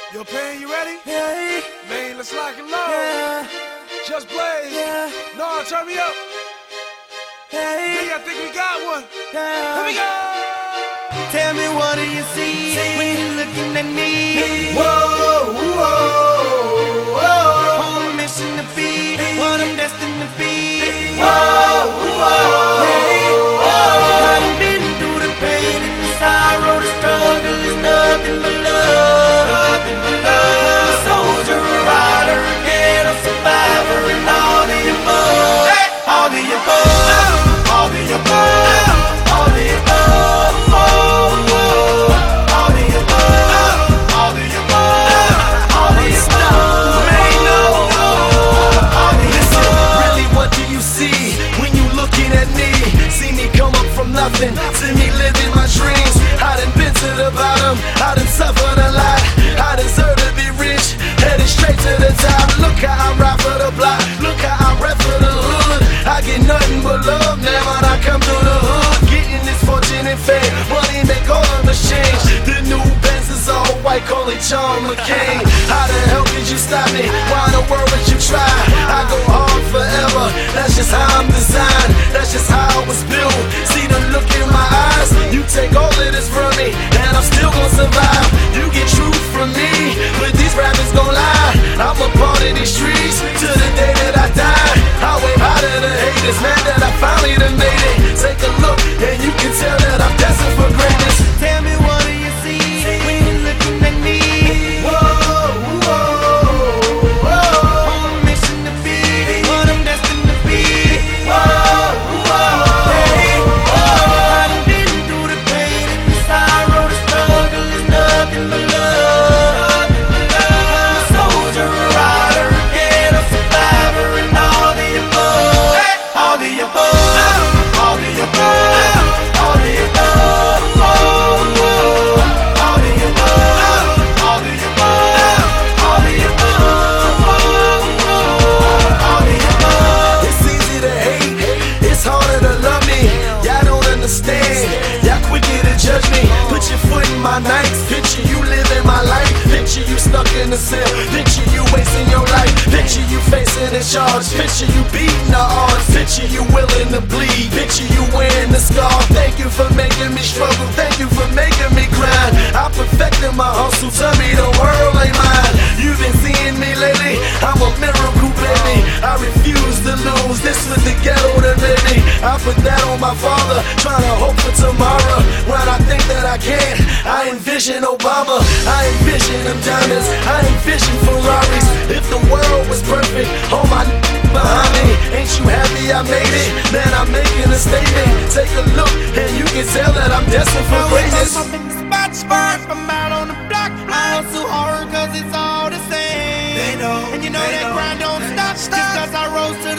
Yo, Pain, you ready? Yeah, Man, let's lock and load. yeah, Just blaze. yeah, No, turn me up. yeah, I think we got one. yeah. Here we go. Tell me, what do you see when you're looking at me? Whoa, whoa, whoa. On a mission to be what I'm destined to be. Whoa, whoa, I done been through the pain and the sorrow, the struggle is nothing but love. Nothing but love. A soldier, a rider, a ghetto survivor, and all the above. All the above. All the above. All the above. All the above. All the above. All the above. Listen, really, what do you see when you looking at me? See me come up from nothing, see me living my dreams. I done been to the bottom, I done suffered a lot. I deserve to be rich, headed straight to the top. Look how I ride for the block, look how I rap for the hood. I get nothing but love now when I come through the hood. Getting this fortune and fame, money make all of us change. The new Benz is all white, call it John McCain. How the hell could you stop me? Why in the world would you try? I go hard forever, that's just how I'm designed. That's just how I was built. See the look in my eyes, you take all of this from me, and I'm still gonna survive. You get truth from me, but these rappers gon' lie. I'm a part of these streets till the day that I die. I wave out of the haters, man, that I finally done made it. Take a look, and you can tell that I'm destined for greatness. Tell me, what do you see when you're looking at me? Whoa, whoa, whoa. On a mission to be what I'm destined to be. Whoa, whoa. I done been through the pain and the sorrow, the struggle is nothing but love. I'm a soldier, a rider, a ghetto survivor, and all the above. All the above. All the above. All the above. All the above. All the above. All the above. All the above. It's easy to hate, it's harder to love me. Y'all don't understand, y'all quicker to judge me. Put your foot in my nights, picture you living my life. Picture you stuck in the cell, picture you wasting your life. Picture you facing a charge, picture you beating the odds. Picture you willing to bleed, picture you wearing the scar. Thank you for making me struggle, thank you for making me grind. I perfected my hustle, tell me the world ain't mine. You've been seeing me lately, I'm a miracle baby. I refuse to lose, this was the ghetto that made me. I put that on my father, trying to hope for tomorrow. When I think that I can't, I envision Obama. I envision them diamonds, I envision Ferraris. If the world was perfect, all my behind me. Ain't you happy I made it? Man, I'm making a statement. Take a look, and you can tell that I'm destined for greatness. I'm in the spot, spot. I'm out on the block. I hustle hard cause it's all the same. They know, and you know they that know, grind don't they stop. Just cause I rose to